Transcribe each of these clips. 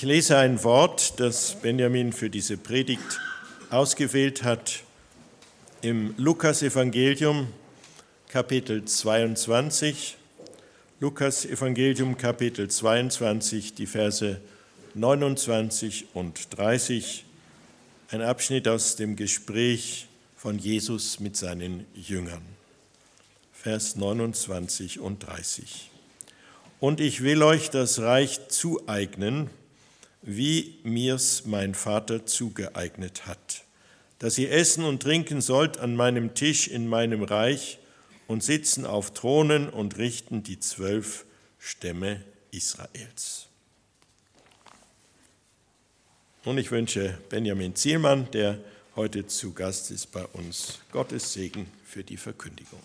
Ich lese ein Wort, das Benjamin für diese Predigt ausgewählt hat, im Lukas-Evangelium, Kapitel 22. Lukas-Evangelium, Kapitel 22, die Verse 29 und 30. Ein Abschnitt aus dem Gespräch von Jesus mit seinen Jüngern. Vers 29 und 30. Und ich will euch das Reich zueignen, wie mir's mein Vater zugeeignet hat, dass ihr essen und trinken sollt an meinem Tisch in meinem Reich und sitzen auf Thronen und richten die 12 Stämme Israels. Und ich wünsche Benjamin Zielmann, der heute zu Gast ist bei uns, Gottes Segen für die Verkündigung.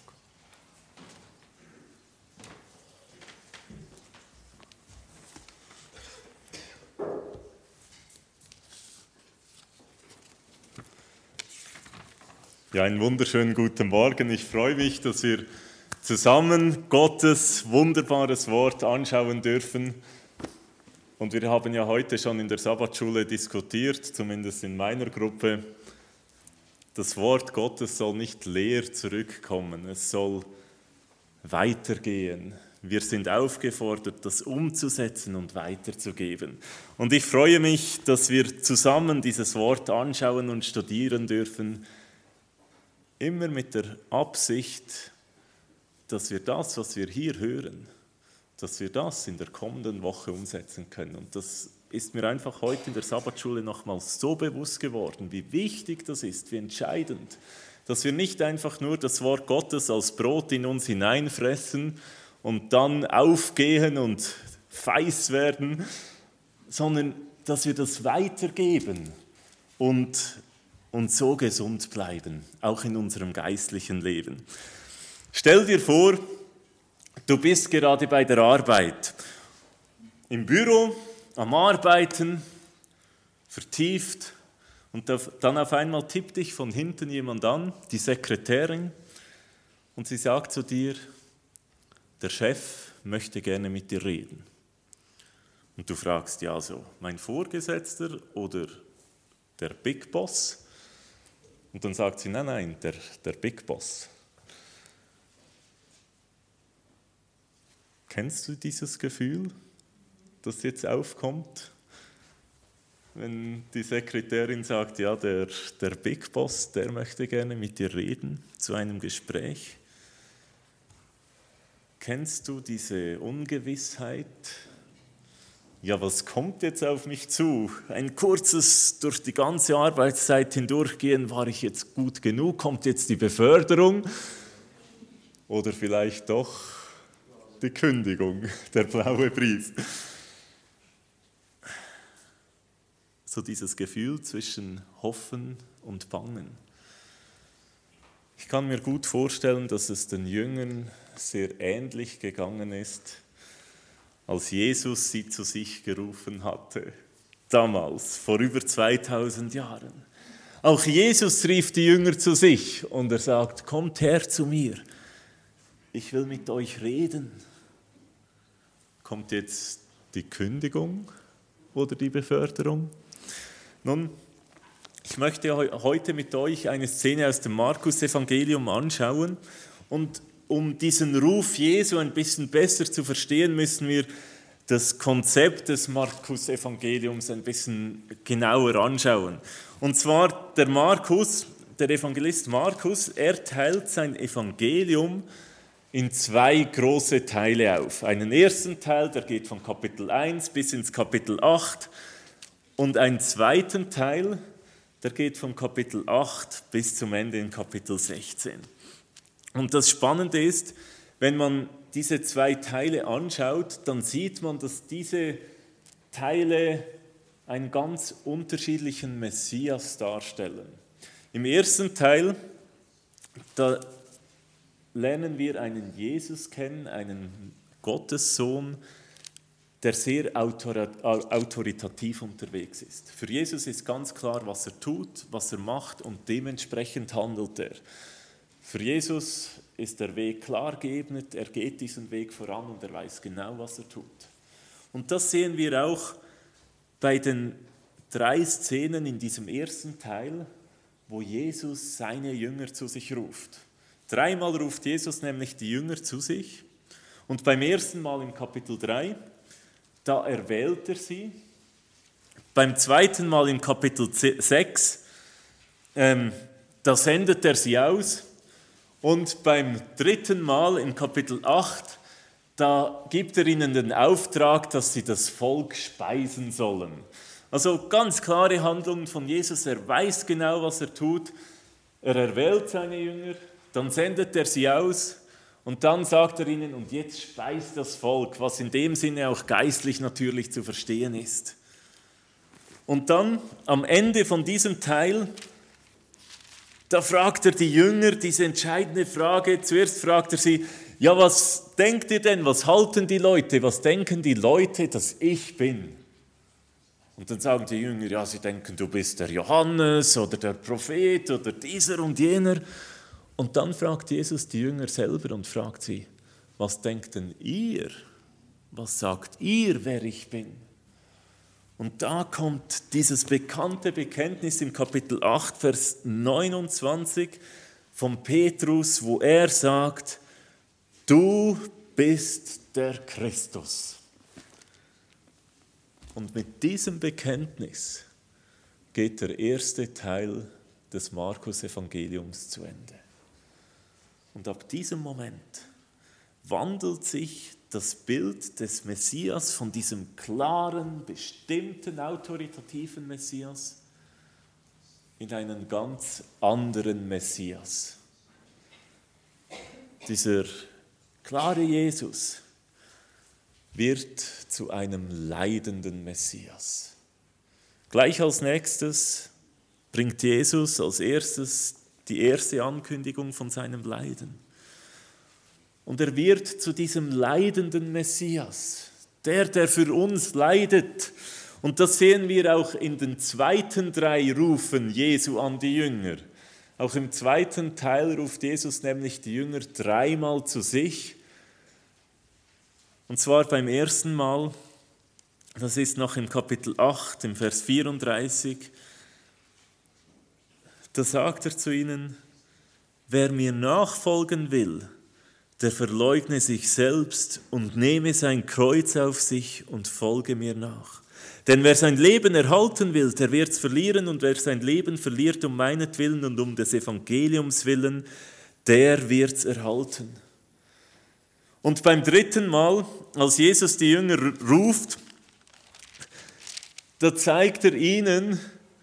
Ja, einen wunderschönen guten Morgen. Ich freue mich, dass wir zusammen Gottes wunderbares Wort anschauen dürfen. Und wir haben ja heute schon in der Sabbatschule diskutiert, zumindest in meiner Gruppe. Das Wort Gottes soll nicht leer zurückkommen, es soll weitergehen. Wir sind aufgefordert, das umzusetzen und weiterzugeben. Und ich freue mich, dass wir zusammen dieses Wort anschauen und studieren dürfen, immer mit der Absicht, dass wir das, was wir hier hören, dass wir das in der kommenden Woche umsetzen können. Und das ist mir einfach heute in der Sabbatschule nochmals so bewusst geworden, wie wichtig das ist, wie entscheidend, dass wir nicht einfach nur das Wort Gottes als Brot in uns hineinfressen und dann aufgehen und feiß werden, sondern dass wir das weitergeben und so gesund bleiben, auch in unserem geistlichen Leben. Stell dir vor, du bist gerade bei der Arbeit, im Büro, am Arbeiten, vertieft, und dann auf einmal tippt dich von hinten jemand an, die Sekretärin, und sie sagt zu dir, der Chef möchte gerne mit dir reden. Und du fragst, ja so, mein Vorgesetzter oder der Big Boss? Und dann sagt sie, nein, der Big Boss. Kennst du dieses Gefühl, das jetzt aufkommt? Wenn die Sekretärin sagt, ja, der Big Boss, der möchte gerne mit dir reden, zu einem Gespräch. Kennst du diese Ungewissheit? Ja, was kommt jetzt auf mich zu? Ein kurzes durch die ganze Arbeitszeit hindurchgehen, war ich jetzt gut genug? Kommt jetzt die Beförderung? Oder vielleicht doch die Kündigung, der blaue Brief? So dieses Gefühl zwischen Hoffen und Bangen. Ich kann mir gut vorstellen, dass es den Jüngern sehr ähnlich gegangen ist, als Jesus sie zu sich gerufen hatte, damals, vor über 2000 Jahren. Auch Jesus rief die Jünger zu sich und er sagt, kommt her zu mir, ich will mit euch reden. Kommt jetzt die Kündigung oder die Beförderung? Nun, ich möchte heute mit euch eine Szene aus dem Markus-Evangelium anschauen und um diesen Ruf Jesu ein bisschen besser zu verstehen, müssen wir das Konzept des Markus-Evangeliums ein bisschen genauer anschauen. Und zwar der Evangelist Markus, er teilt sein Evangelium in 2 große Teile auf. Einen ersten Teil, der geht von Kapitel 1 bis ins Kapitel 8 und einen zweiten Teil, der geht von Kapitel 8 bis zum Ende in Kapitel 16. Und das Spannende ist, wenn man diese 2 Teile anschaut, dann sieht man, dass diese Teile einen ganz unterschiedlichen Messias darstellen. Im ersten Teil, da lernen wir einen Jesus kennen, einen Gottessohn, der sehr autoritativ unterwegs ist. Für Jesus ist ganz klar, was er tut, was er macht und dementsprechend handelt er. Für Jesus ist der Weg klar geebnet, er geht diesen Weg voran und er weiß genau, was er tut. Und das sehen wir auch bei den 3 Szenen in diesem ersten Teil, wo Jesus seine Jünger zu sich ruft. 3-mal ruft Jesus nämlich die Jünger zu sich. Und beim ersten Mal im Kapitel 3, da erwählt er sie. Beim zweiten Mal im Kapitel 6, da sendet er sie aus. Und beim 3. Mal im Kapitel 8, da gibt er ihnen den Auftrag, dass sie das Volk speisen sollen. Also ganz klare Handlungen von Jesus. Er weiß genau, was er tut. Er erwählt seine Jünger, dann sendet er sie aus und dann sagt er ihnen, und jetzt speist das Volk, was in dem Sinne auch geistlich natürlich zu verstehen ist. Und dann am Ende von diesem Teil, da fragt er die Jünger diese entscheidende Frage. Zuerst fragt er sie, ja, was denkt ihr denn, was halten die Leute, was denken die Leute, dass ich bin? Und dann sagen die Jünger, ja, sie denken, du bist der Johannes oder der Prophet oder dieser und jener. Und dann fragt Jesus die Jünger selber und fragt sie, was denkt denn ihr? Was sagt ihr, wer ich bin? Und da kommt dieses bekannte Bekenntnis im Kapitel 8, Vers 29 von Petrus, wo er sagt, du bist der Christus. Und mit diesem Bekenntnis geht der erste Teil des Markus-Evangeliums zu Ende. Und ab diesem Moment wandelt sich das Bild des Messias von diesem klaren, bestimmten, autoritativen Messias in einen ganz anderen Messias. Dieser klare Jesus wird zu einem leidenden Messias. Gleich als nächstes bringt Jesus als erstes die erste Ankündigung von seinem Leiden. Und er wird zu diesem leidenden Messias, der für uns leidet. Und das sehen wir auch in den zweiten 3 Rufen Jesu an die Jünger. Auch im zweiten Teil ruft Jesus nämlich die Jünger 3-mal zu sich. Und zwar beim ersten Mal, das ist noch im Kapitel 8, im Vers 34, da sagt er zu ihnen, wer mir nachfolgen will, der verleugne sich selbst und nehme sein Kreuz auf sich und folge mir nach. Denn wer sein Leben erhalten will, der wird es verlieren, und wer sein Leben verliert um meinetwillen und um des Evangeliums willen, der wird es erhalten. Und beim 3. Mal, als Jesus die Jünger ruft, da zeigt er ihnen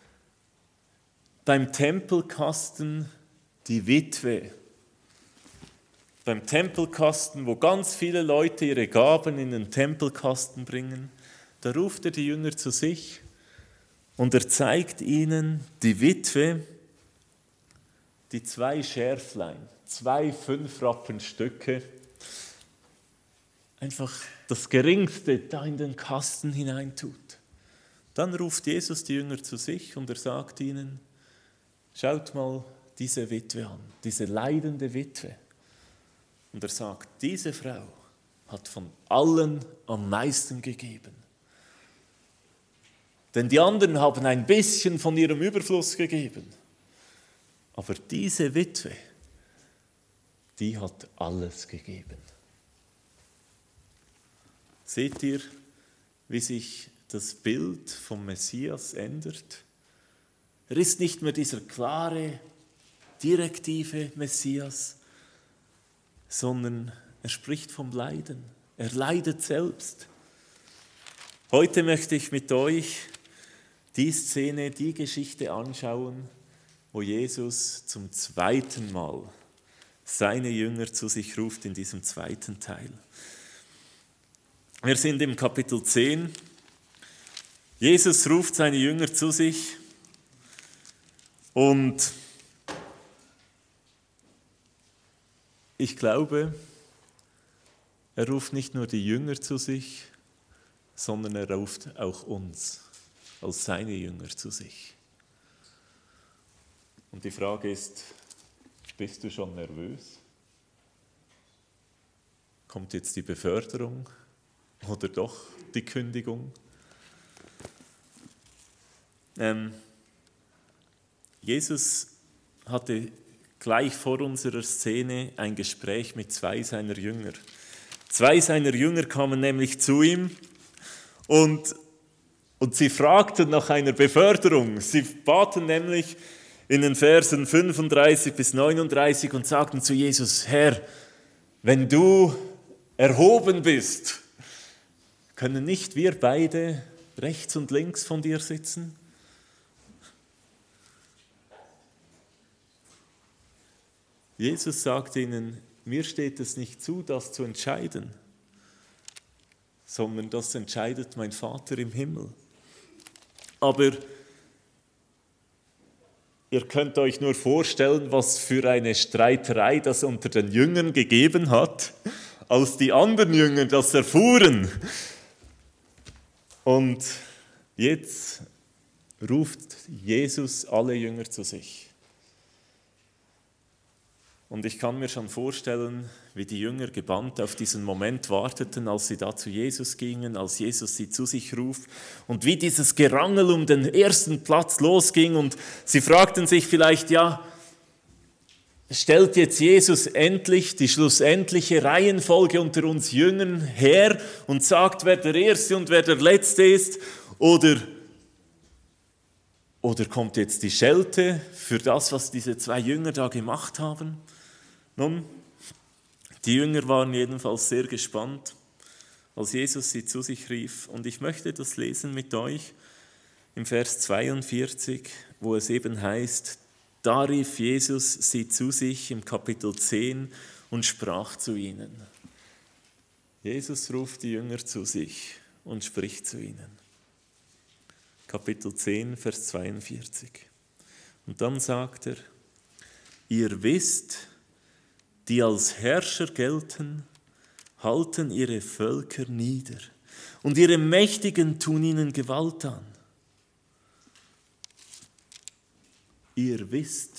beim Tempelkasten die Witwe. Beim Tempelkasten, wo ganz viele Leute ihre Gaben in den Tempelkasten bringen, da ruft er die Jünger zu sich und er zeigt ihnen die Witwe, die 2 Schärflein, 2 5-Rappenstücke, einfach das Geringste da in den Kasten hineintut. Dann ruft Jesus die Jünger zu sich und er sagt ihnen, schaut mal diese Witwe an, diese leidende Witwe. Und er sagt, diese Frau hat von allen am meisten gegeben. Denn die anderen haben ein bisschen von ihrem Überfluss gegeben. Aber diese Witwe, die hat alles gegeben. Seht ihr, wie sich das Bild vom Messias ändert? Er ist nicht mehr dieser klare, direktive Messias, sondern er spricht vom Leiden. Er leidet selbst. Heute möchte ich mit euch die Szene, die Geschichte anschauen, wo Jesus zum 2. Mal seine Jünger zu sich ruft in diesem 2. Teil. Wir sind im Kapitel 10. Jesus ruft seine Jünger zu sich und ich glaube, er ruft nicht nur die Jünger zu sich, sondern er ruft auch uns als seine Jünger zu sich. Und die Frage ist, bist du schon nervös? Kommt jetzt die Beförderung oder doch die Kündigung? Jesus hatte gleich vor unserer Szene ein Gespräch mit 2 seiner Jünger. 2 seiner Jünger kamen nämlich zu ihm und sie fragten nach einer Beförderung. Sie baten nämlich in den Versen 35 bis 39 und sagten zu Jesus: Herr, wenn du erhoben bist, können nicht wir beide rechts und links von dir sitzen? Jesus sagt ihnen: Mir steht es nicht zu, das zu entscheiden, sondern das entscheidet mein Vater im Himmel. Aber ihr könnt euch nur vorstellen, was für eine Streiterei das unter den Jüngern gegeben hat, als die anderen Jünger das erfuhren. Und jetzt ruft Jesus alle Jünger zu sich. Und ich kann mir schon vorstellen, wie die Jünger gebannt auf diesen Moment warteten, als sie da zu Jesus gingen, als Jesus sie zu sich ruft und wie dieses Gerangel um den ersten Platz losging und sie fragten sich vielleicht, ja, stellt jetzt Jesus endlich die schlussendliche Reihenfolge unter uns Jüngern her und sagt, wer der Erste und wer der Letzte ist, oder kommt jetzt die Schelte für das, was diese 2 Jünger da gemacht haben? Nun, die Jünger waren jedenfalls sehr gespannt, als Jesus sie zu sich rief. Und ich möchte das lesen mit euch im Vers 42, wo es eben heißt: Da rief Jesus sie zu sich im Kapitel 10 und sprach zu ihnen. Jesus ruft die Jünger zu sich und spricht zu ihnen. Kapitel 10, Vers 42. Und dann sagt er: Ihr wisst, die als Herrscher gelten, halten ihre Völker nieder, und ihre Mächtigen tun ihnen Gewalt an. Ihr wisst.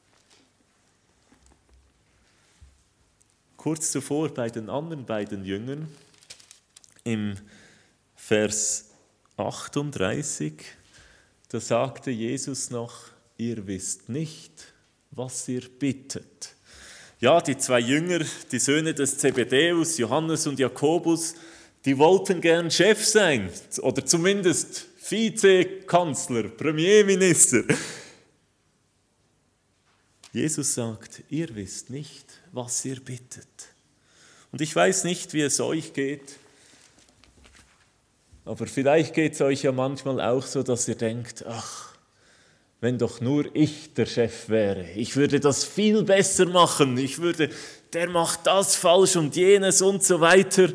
Kurz zuvor bei den anderen beiden Jüngern, im Vers 38, da sagte Jesus noch: Ihr wisst nicht, was ihr bittet. Ja, die 2 Jünger, die Söhne des Zebedäus, Johannes und Jakobus, die wollten gern Chef sein oder zumindest Vizekanzler, Premierminister. Jesus sagt: Ihr wisst nicht, was ihr bittet. Und ich weiß nicht, wie es euch geht, aber vielleicht geht es euch ja manchmal auch so, dass ihr denkt: Ach, wenn doch nur ich der Chef wäre, ich würde das viel besser machen, der macht das falsch und jenes und so weiter.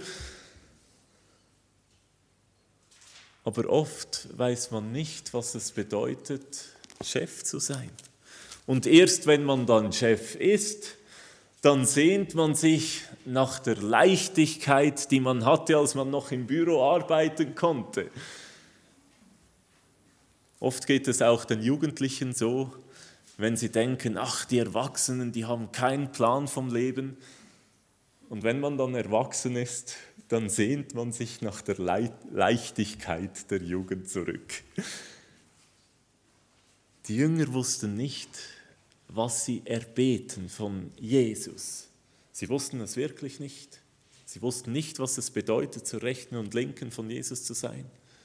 Aber oft weiß man nicht, was es bedeutet, Chef zu sein. Und erst wenn man dann Chef ist, dann sehnt man sich nach der Leichtigkeit, die man hatte, als man noch im Büro arbeiten konnte. Oft geht es auch den Jugendlichen so, wenn sie denken, ach, die Erwachsenen, die haben keinen Plan vom Leben. Und wenn man dann erwachsen ist, dann sehnt man sich nach der Leichtigkeit der Jugend zurück. Die Jünger wussten nicht, was sie erbeten von Jesus. Sie wussten es wirklich nicht. Sie wussten nicht, was es bedeutet, zur Rechten und Linken von Jesus zu sein.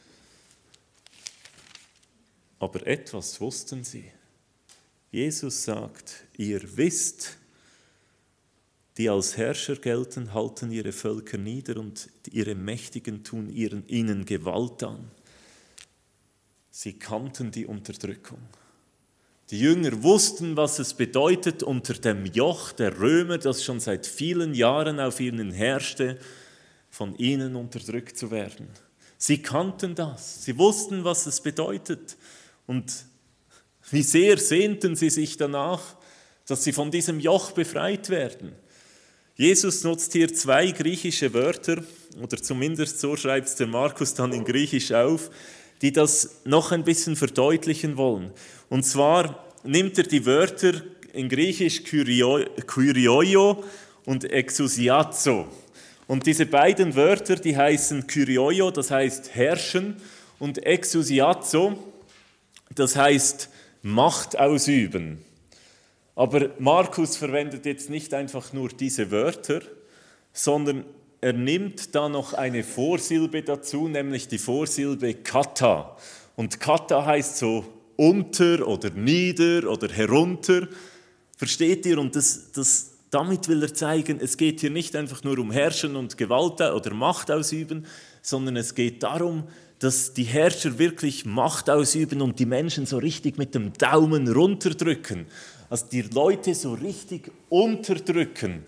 Aber etwas wussten sie. Jesus sagt: Ihr wisst, die als Herrscher gelten, halten ihre Völker nieder und ihre Mächtigen tun ihnen Gewalt an. Sie kannten die Unterdrückung. Die Jünger wussten, was es bedeutet, unter dem Joch der Römer, das schon seit vielen Jahren auf ihnen herrschte, von ihnen unterdrückt zu werden. Sie kannten das. Sie wussten, was es bedeutet. Und wie sehr sehnten sie sich danach, dass sie von diesem Joch befreit werden. Jesus nutzt hier 2 griechische Wörter, oder zumindest so schreibt es der Markus dann in Griechisch auf, die das noch ein bisschen verdeutlichen wollen. Und zwar nimmt er die Wörter in Griechisch Kyrioi und Exousiazo. Und diese beiden Wörter, die heißen Kyrioi, das heißt herrschen, und Exousiazo, Das heißt Macht ausüben. Aber Markus verwendet jetzt nicht einfach nur diese Wörter, sondern er nimmt da noch eine Vorsilbe dazu, nämlich die Vorsilbe kata. Und kata heißt so unter oder nieder oder herunter. Versteht ihr? Und damit will er zeigen, es geht hier nicht einfach nur um Herrschen und Gewalt oder Macht ausüben, sondern es geht darum, dass die Herrscher wirklich Macht ausüben und die Menschen so richtig mit dem Daumen runterdrücken. Also die Leute so richtig unterdrücken.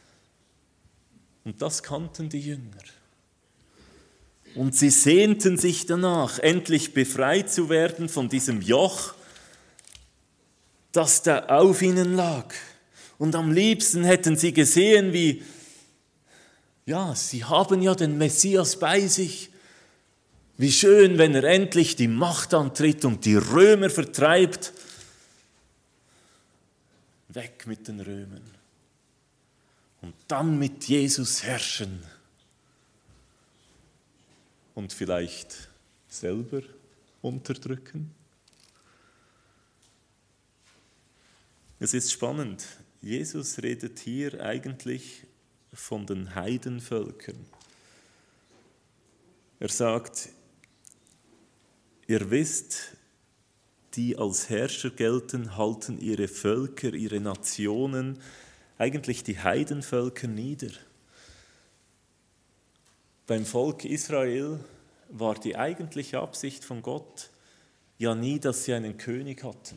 Und das kannten die Jünger. Und sie sehnten sich danach, endlich befreit zu werden von diesem Joch, das da auf ihnen lag. Und am liebsten hätten sie gesehen, wie, ja, sie haben ja den Messias bei sich. Wie schön, wenn er endlich die Macht antritt und die Römer vertreibt. Weg mit den Römern. Und dann mit Jesus herrschen. Und vielleicht selber unterdrücken. Es ist spannend. Jesus redet hier eigentlich von den Heidenvölkern. Er sagt, ihr wisst, die als Herrscher gelten, halten ihre Völker, ihre Nationen, eigentlich die Heidenvölker nieder. Beim Volk Israel war die eigentliche Absicht von Gott ja nie, dass sie einen König hatten.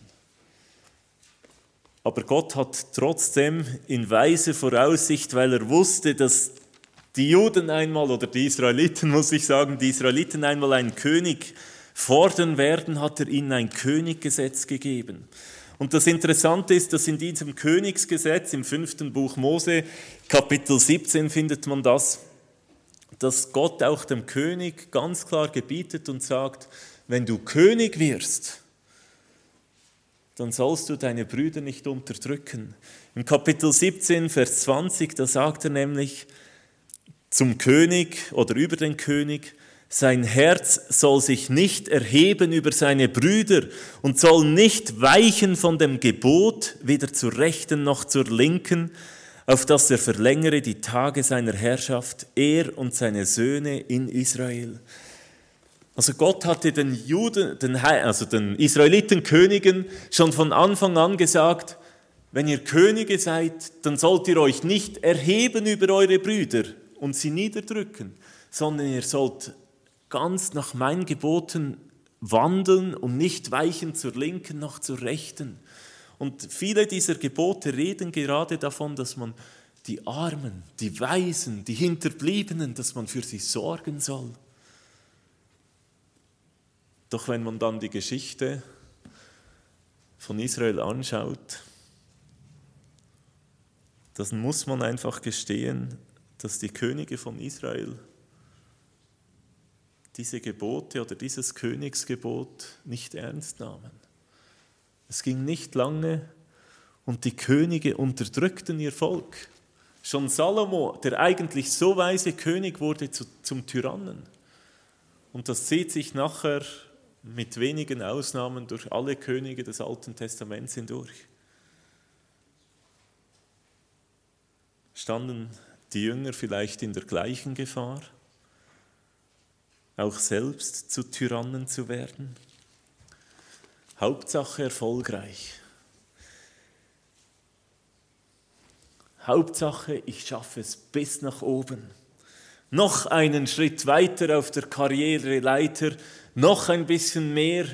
Aber Gott hat trotzdem in weiser Voraussicht, weil er wusste, dass die Juden einmal, oder die Israeliten, muss ich sagen, die Israeliten einmal einen König fordern werden, hat er ihnen ein Königgesetz gegeben. Und das Interessante ist, dass in diesem Königsgesetz, im 5. Buch Mose, Kapitel 17 findet man das, dass Gott auch dem König ganz klar gebietet und sagt, wenn du König wirst, dann sollst du deine Brüder nicht unterdrücken. Im Kapitel 17, Vers 20, da sagt er nämlich zum König oder über den König, sein Herz soll sich nicht erheben über seine Brüder und soll nicht weichen von dem Gebot, weder zur Rechten noch zur Linken, auf dass er verlängere die Tage seiner Herrschaft, er und seine Söhne in Israel. Also Gott hatte den Israelitenkönigen schon von Anfang an gesagt, wenn ihr Könige seid, dann sollt ihr euch nicht erheben über eure Brüder und sie niederdrücken, sondern ihr sollt ganz nach meinen Geboten wandeln und nicht weichen zur Linken noch zur Rechten. Und viele dieser Gebote reden gerade davon, dass man die Armen, die Waisen, die Hinterbliebenen, dass man für sie sorgen soll. Doch wenn man dann die Geschichte von Israel anschaut, dann muss man einfach gestehen, dass die Könige von Israel diese Gebote oder dieses Königsgebot nicht ernst nahmen. Es ging nicht lange und die Könige unterdrückten ihr Volk. Schon Salomo, der eigentlich so weise König, wurde zum Tyrannen. Und das zieht sich nachher mit wenigen Ausnahmen durch alle Könige des Alten Testaments hindurch. Standen die Jünger vielleicht in der gleichen Gefahr, auch selbst zu Tyrannen zu werden? Hauptsache erfolgreich. Hauptsache, ich schaffe es bis nach oben. Noch einen Schritt weiter auf der Karriereleiter, noch ein bisschen mehr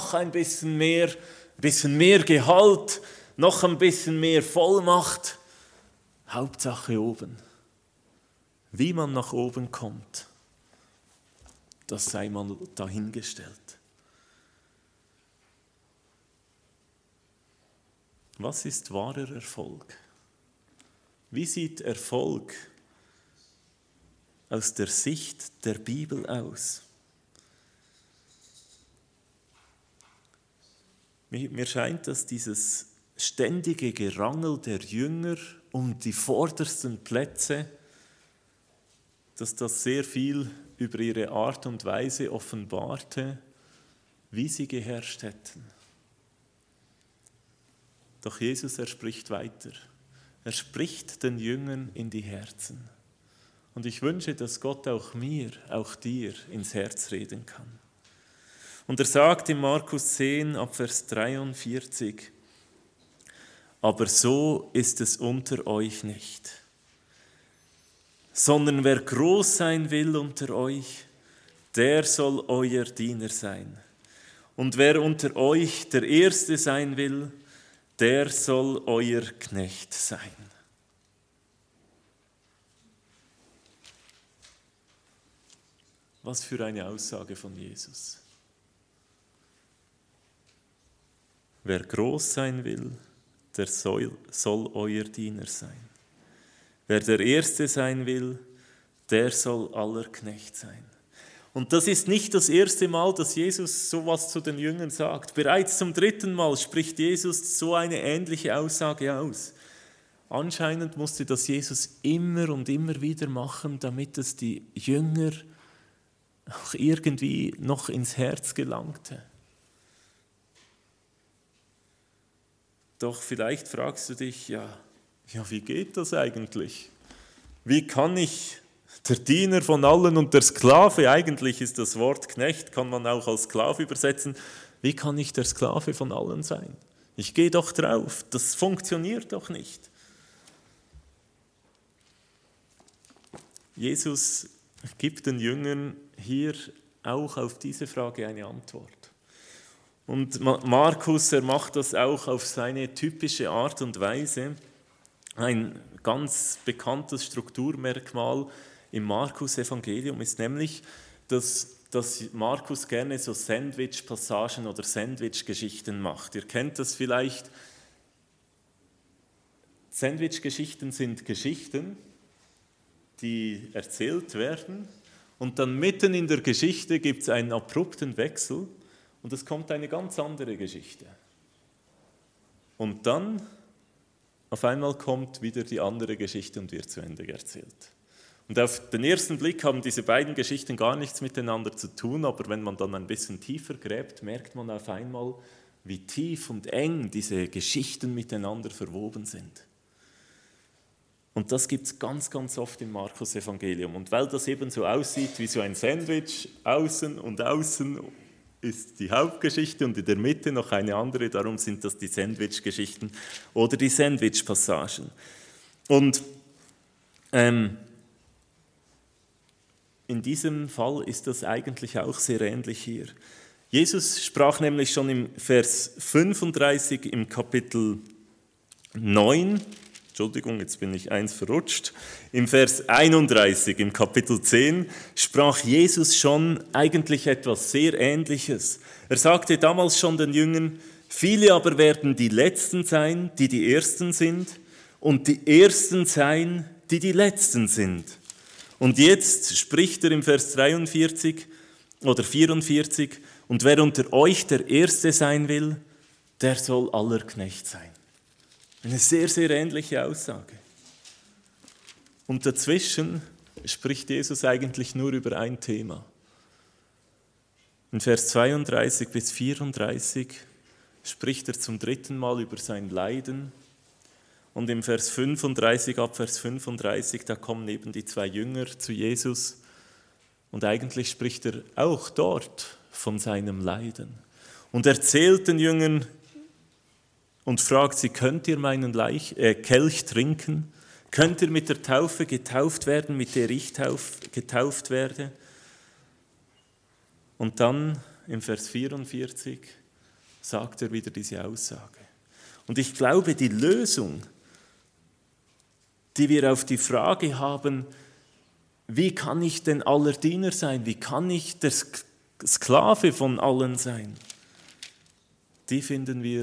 Gehalt, noch ein bisschen mehr Vollmacht. Hauptsache oben. Wie man nach oben kommt, das sei mal dahingestellt. Was ist wahrer Erfolg? Wie sieht Erfolg aus der Sicht der Bibel aus? Mir scheint, dass dieses ständige Gerangel der Jünger um die vordersten Plätze, dass das sehr viel über ihre Art und Weise offenbarte, wie sie geherrscht hätten. Doch Jesus, er spricht weiter. Er spricht den Jüngern in die Herzen. Und ich wünsche, dass Gott auch mir, auch dir ins Herz reden kann. Und er sagt in Markus 10 ab Vers 43, aber so ist es unter euch nicht, sondern wer groß sein will unter euch, der soll euer Diener sein. Und wer unter euch der Erste sein will, der soll euer Knecht sein. Was für eine Aussage von Jesus. Wer groß sein will, der soll euer Diener sein. Wer der Erste sein will, der soll aller Knecht sein. Und das ist nicht das erste Mal, dass Jesus sowas zu den Jüngern sagt. Bereits zum 3. Mal spricht Jesus so eine ähnliche Aussage aus. Anscheinend musste das Jesus immer und immer wieder machen, damit es die Jünger auch irgendwie noch ins Herz gelangte. Doch vielleicht fragst du dich, ja, wie geht das eigentlich? Wie kann ich der Diener von allen und der Sklave, eigentlich ist das Wort Knecht, kann man auch als Sklave übersetzen, wie kann ich der Sklave von allen sein? Ich gehe doch drauf, das funktioniert doch nicht. Jesus gibt den Jüngern hier auch auf diese Frage eine Antwort. Und Markus, er macht das auch auf seine typische Art und Weise. Ein ganz bekanntes Strukturmerkmal im Markus-Evangelium ist nämlich, dass Markus gerne so Sandwich-Passagen oder Sandwich-Geschichten macht. Ihr kennt das vielleicht. Sandwich-Geschichten sind Geschichten, die erzählt werden und dann mitten in der Geschichte gibt es einen abrupten Wechsel und es kommt eine ganz andere Geschichte. Und dann auf einmal kommt wieder die andere Geschichte und wird zu Ende erzählt. Und auf den ersten Blick haben diese beiden Geschichten gar nichts miteinander zu tun, aber wenn man dann ein bisschen tiefer gräbt, merkt man auf einmal, wie tief und eng diese Geschichten miteinander verwoben sind. Und das gibt es ganz, ganz oft im Markus-Evangelium. Und weil das eben so aussieht wie so ein Sandwich, außen ist die Hauptgeschichte und in der Mitte noch eine andere, darum sind das die Sandwich-Geschichten oder die Sandwich-Passagen. Und in diesem Fall ist das eigentlich auch sehr ähnlich hier. Jesus sprach nämlich schon im Vers 35 im Kapitel 9, Entschuldigung, jetzt bin ich eins verrutscht. Im Vers 31 im Kapitel 10 sprach Jesus schon eigentlich etwas sehr Ähnliches. Er sagte damals schon den Jüngern, viele aber werden die Letzten sein, die die Ersten sind, und die Ersten sein, die die Letzten sind. Und jetzt spricht er im Vers 43 oder 44, und wer unter euch der Erste sein will, der soll aller Knecht sein. Eine sehr, sehr ähnliche Aussage. Und dazwischen spricht Jesus eigentlich nur über ein Thema. In Vers 32 bis 34 spricht er zum 3. Mal über sein Leiden. Und im Vers 35, ab Vers 35, da kommen eben die 2 Jünger zu Jesus. Und eigentlich spricht er auch dort von seinem Leiden. Und erzählt den Jüngern und fragt sie, könnt ihr meinen Kelch trinken? Könnt ihr mit der Taufe getauft werden, mit der ich getauft werde? Und dann im Vers 44 sagt er wieder diese Aussage. Und ich glaube, die Lösung, die wir auf die Frage haben, wie kann ich denn aller Diener sein? Wie kann ich der Sklave von allen sein? Die finden wir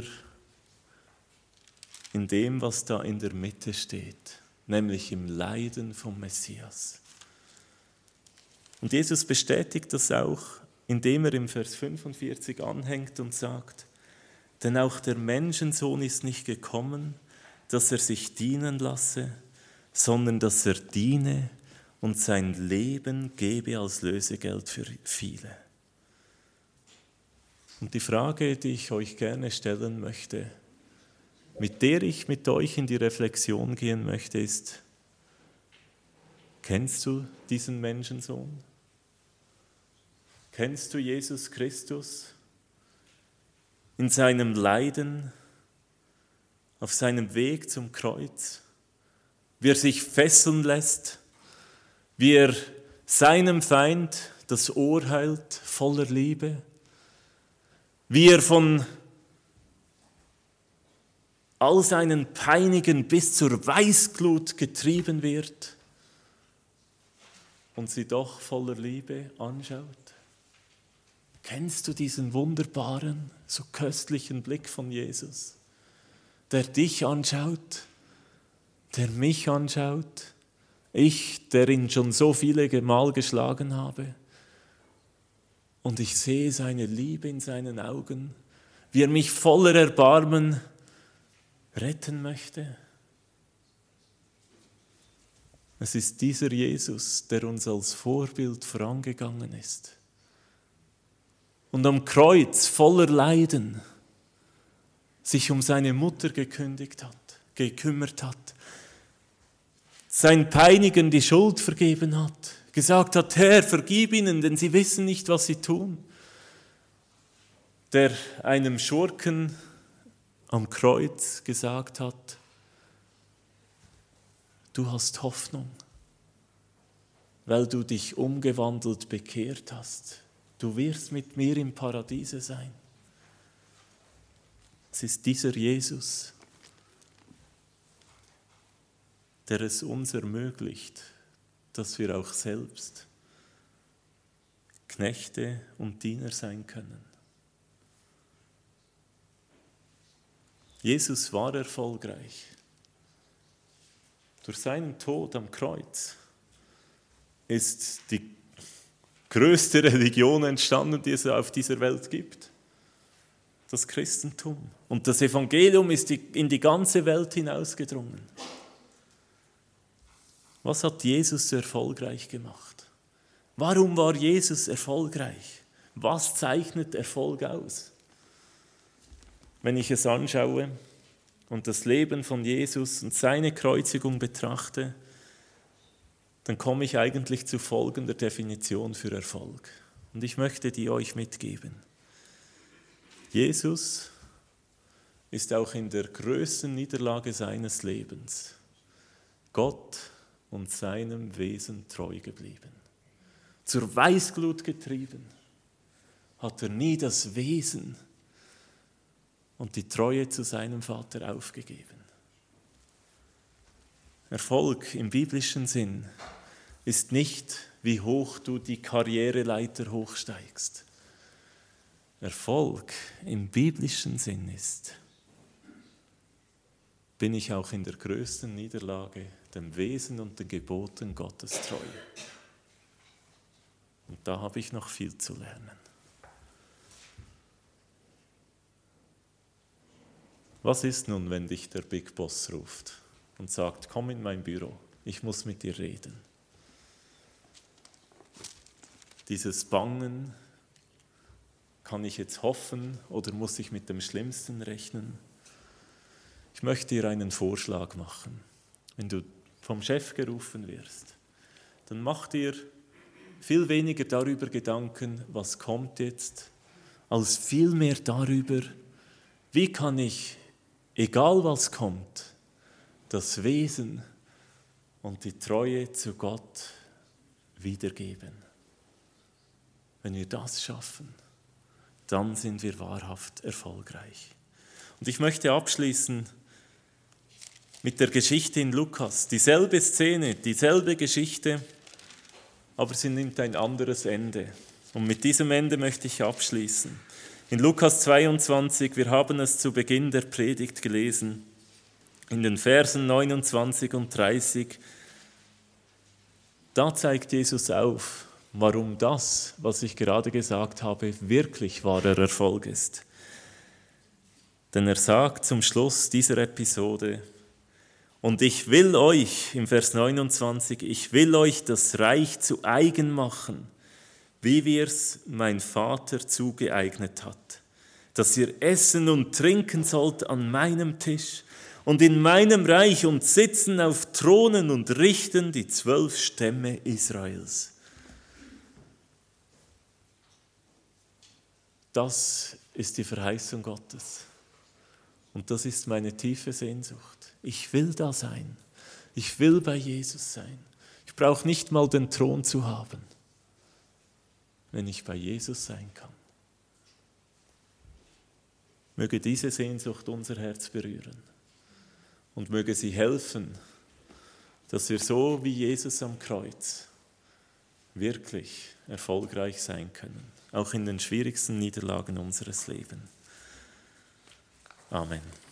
in dem, was da in der Mitte steht, nämlich im Leiden vom Messias. Und Jesus bestätigt das auch, indem er im Vers 45 anhängt und sagt, denn auch der Menschensohn ist nicht gekommen, dass er sich dienen lasse, sondern dass er diene und sein Leben gebe als Lösegeld für viele. Und die Frage, die ich euch gerne stellen möchte, mit der ich mit euch in die Reflexion gehen möchte, ist: Kennst du diesen Menschensohn? Kennst du Jesus Christus in seinem Leiden, auf seinem Weg zum Kreuz, wie er sich fesseln lässt, wie er seinem Feind das Ohr hält voller Liebe, wie er von all seinen Peinigen bis zur Weißglut getrieben wird und sie doch voller Liebe anschaut? Kennst du diesen wunderbaren, so köstlichen Blick von Jesus, der dich anschaut, der mich anschaut, ich, der ihn schon so viele Mal geschlagen habe, und ich sehe seine Liebe in seinen Augen, wie er mich voller Erbarmen retten möchte? Es ist dieser Jesus, der uns als Vorbild vorangegangen ist und am Kreuz voller Leiden sich um seine Mutter gekümmert hat, sein Peinigen die Schuld vergeben hat, gesagt hat: Herr, vergib ihnen, denn sie wissen nicht, was sie tun. Der einem Schurken am Kreuz gesagt hat: Du hast Hoffnung, weil du dich umgewandelt bekehrt hast. Du wirst mit mir im Paradiese sein. Es ist dieser Jesus, der es uns ermöglicht, dass wir auch selbst Knechte und Diener sein können. Jesus war erfolgreich. Durch seinen Tod am Kreuz ist die größte Religion entstanden, die es auf dieser Welt gibt. Das Christentum. Und das Evangelium ist in die ganze Welt hinausgedrungen. Was hat Jesus so erfolgreich gemacht? Warum war Jesus erfolgreich? Was zeichnet Erfolg aus? Wenn ich es anschaue und das Leben von Jesus und seine Kreuzigung betrachte, dann komme ich eigentlich zu folgender Definition für Erfolg. Und ich möchte die euch mitgeben. Jesus ist auch in der größten Niederlage seines Lebens Gott und seinem Wesen treu geblieben. Zur Weißglut getrieben hat er nie das Wesen und die Treue zu seinem Vater aufgegeben. Erfolg im biblischen Sinn ist nicht, wie hoch du die Karriereleiter hochsteigst. Erfolg im biblischen Sinn ist: Bin ich auch in der größten Niederlage dem Wesen und den Geboten Gottes treu? Und da habe ich noch viel zu lernen. Was ist nun, wenn dich der Big Boss ruft und sagt: Komm in mein Büro, ich muss mit dir reden? Dieses Bangen, kann ich jetzt hoffen oder muss ich mit dem Schlimmsten rechnen? Ich möchte dir einen Vorschlag machen. Wenn du vom Chef gerufen wirst, dann mach dir viel weniger darüber Gedanken, was kommt jetzt, als vielmehr darüber, wie kann ich, egal was kommt, das Wesen und die Treue zu Gott wiedergeben. Wenn wir das schaffen, dann sind wir wahrhaft erfolgreich. Und ich möchte abschließen mit der Geschichte in Lukas. Dieselbe Szene, dieselbe Geschichte, aber sie nimmt ein anderes Ende. Und mit diesem Ende möchte ich abschließen. In Lukas 22, wir haben es zu Beginn der Predigt gelesen, in den Versen 29 und 30, da zeigt Jesus auf, warum das, was ich gerade gesagt habe, wirklich wahrer Erfolg ist. Denn er sagt zum Schluss dieser Episode: Und ich will euch, im Vers 29, ich will euch das Reich zu eigen machen, wie mir's mein Vater zugeeignet hat. dass ihr essen und trinken sollt an meinem Tisch und in meinem Reich und sitzen auf Thronen und richten die 12 Stämme Israels. Das ist die Verheißung Gottes. Und das ist meine tiefe Sehnsucht. Ich will da sein. Ich will bei Jesus sein. Ich brauche nicht mal den Thron zu haben, wenn ich bei Jesus sein kann. Möge diese Sehnsucht unser Herz berühren und möge sie helfen, dass wir so wie Jesus am Kreuz wirklich erfolgreich sein können, auch in den schwierigsten Niederlagen unseres Lebens. Amen.